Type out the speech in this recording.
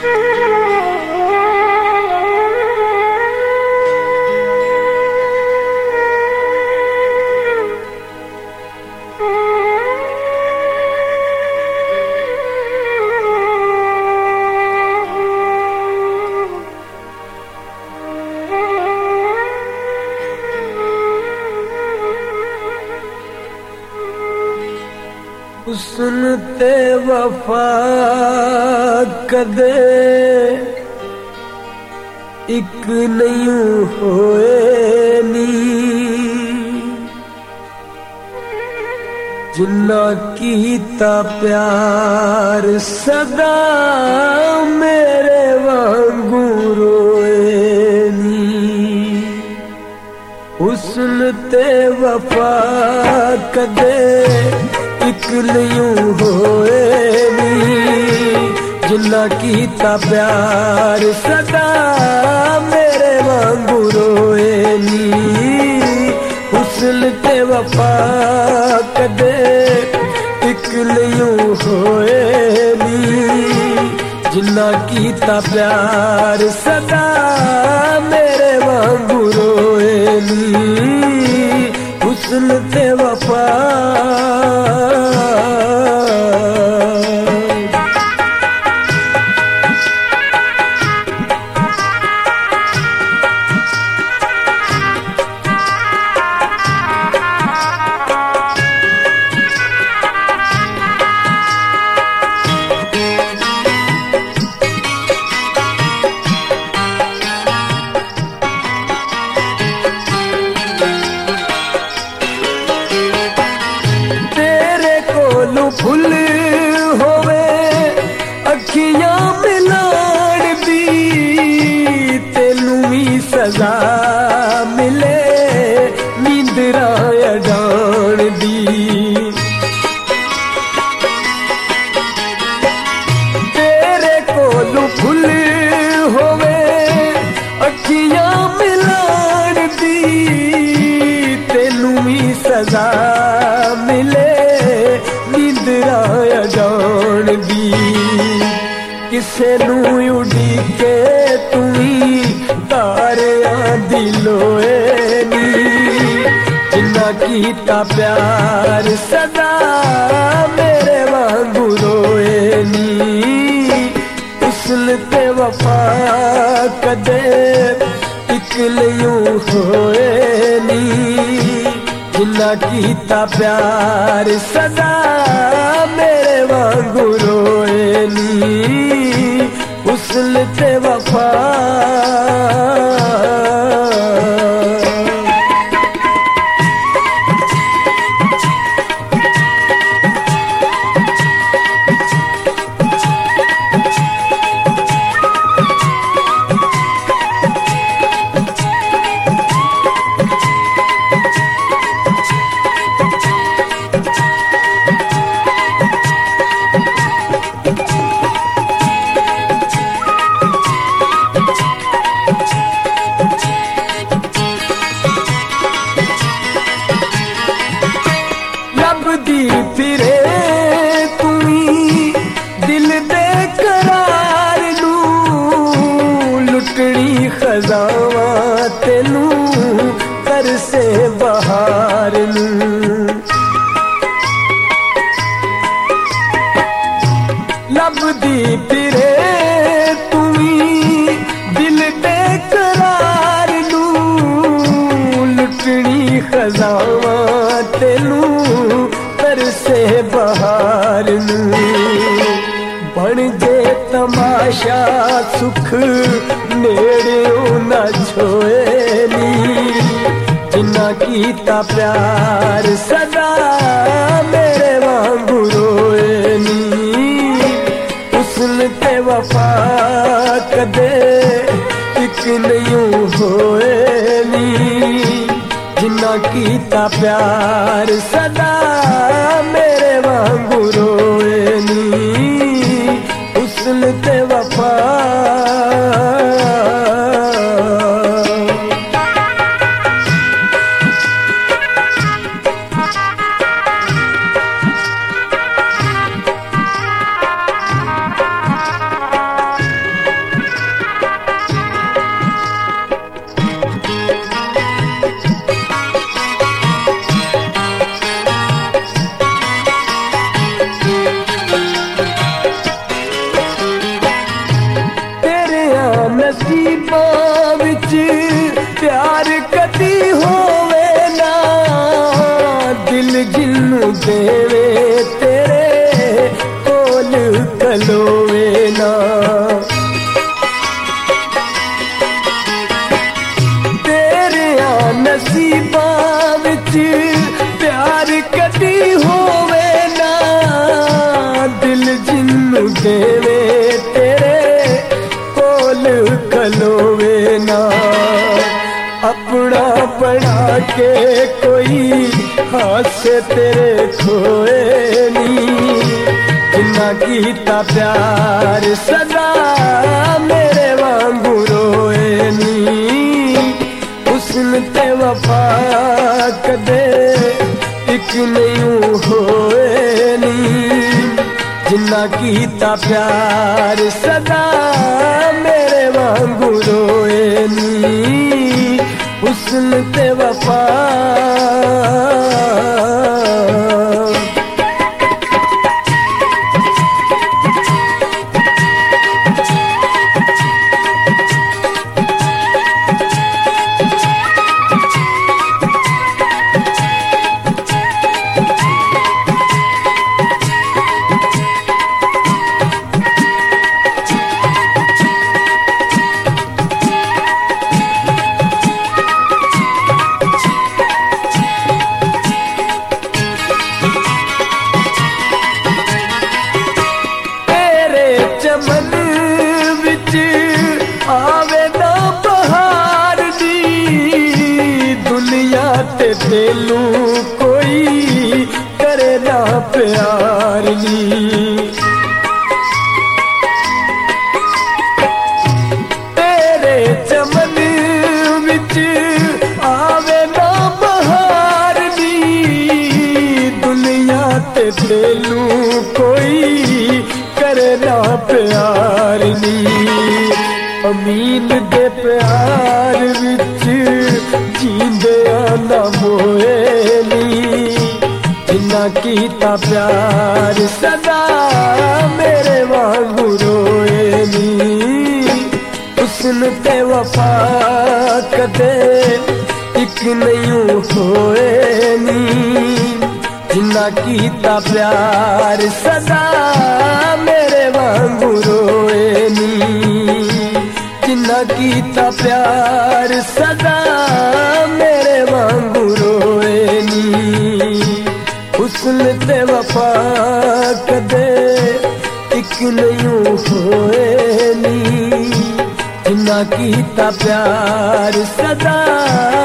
सुनते वफा कदे इक नहीं होए नी, जिन्ना कीता प्यार सदा मेरे वांगू रोए नी। हुस्न ते वफा कदे इक नहीं होए नी, जिन्ना कीता प्यार सदा मेरे वांगू रोए नी। हुस्न ते वफा कदे इक नहीं होए नी, जिन्ना कीता प्यार सदा मेरे वांगू रोए नी। हुस्न ते वफा फुल होवे अखियां मिलाण दी, तेनू भी सजा मिले नींदरा अडाण दी। तेरे कोलू फुल होवे अखियां मिलाण दी, तेनू भी सजा मिले नींदरा जान दी। किसे नू उड़ीके तुई तारियां दी लोए नी, जिन्ना कीता प्यार सदा मेरे वांगू रोए नी। हुस्न ते वफा कदे इक नहीं होए नी, जिन्ना कीता प्यार सदा मेरे वांगू रोए नी। हुस्न ते वफा लभदी फिरे तुई दिल दे करार नू, लुटनी खजावा तेनू तरसे बहार नू। लभदी फिरे तुई दिल दे करार नू, लुटनी खजावा तेनू तरसे बहार नू। बन जे तमाशा सुख नेड़े ना छोए नी, जिन्ना कीता प्यार सदा मेरे वांगू रोए नी। हुस्न ते वफा कदे इक नहीं होए नी, जिन्ना कीता प्यार सदा मेरे वांगू रोए नी। हुस्न ते वफा देवे तेरे कोल खलोवे ना। अपना बना के कोई हासे तेरे खोए नी। जिन्ना कीता प्यार सदा मेरे वांगू रोए नी। हुस्न ते वफा कदे इक नहीं होए नी। जिन्ना कीता प्यार सदा मेरे वांगू रोए नी। हुस्न ते वफा चमन विच आवे ना बहार दी। दुनिया ते तेनू कोई करे ना प्यार नी। तेरे चमन विच आवे ना बहार दी। दुनिया ते तेनू कोई करना प्यार नी। अमीन दे प्यार विच जींदे ना मोए नी। जिन्ना कीता प्यार सदा मेरे वांगू रोए नी। हुस्न ते वफा कदे इक नहीं होए नी। जिन्ना कीता प्यार सदा मेरे वांगू रोए नी। जिन्ना कीता प्यार सदा मेरे वांगू रोए नी। हुस्न ते वफा कदे इक नहीं होए नी। जिन्ना कीता प्यार सदा